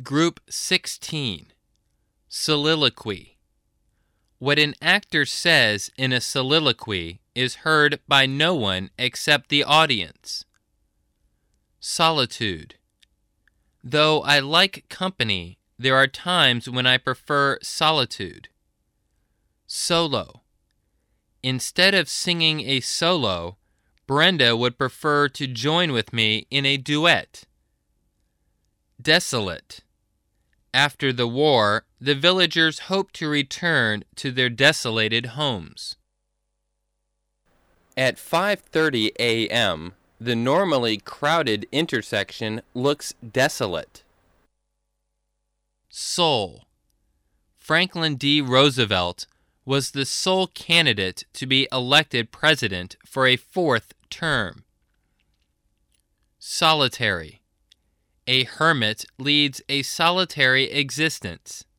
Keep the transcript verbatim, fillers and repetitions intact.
Group sixteen. Soliloquy. What an actor says in a soliloquy is heard by no one except the audience. Solitude. Though I like company, there are times when I prefer solitude. Solo. Instead of singing a solo, Brenda would prefer to join with me in a duet. Desolate. After the war, the villagers hoped to return to their desolated homes. At five thirty a.m., the normally crowded intersection looks desolate. Soul. Franklin D. Roosevelt was the sole candidate to be elected president for a fourth term. Solitary. A hermit leads a solitary existence.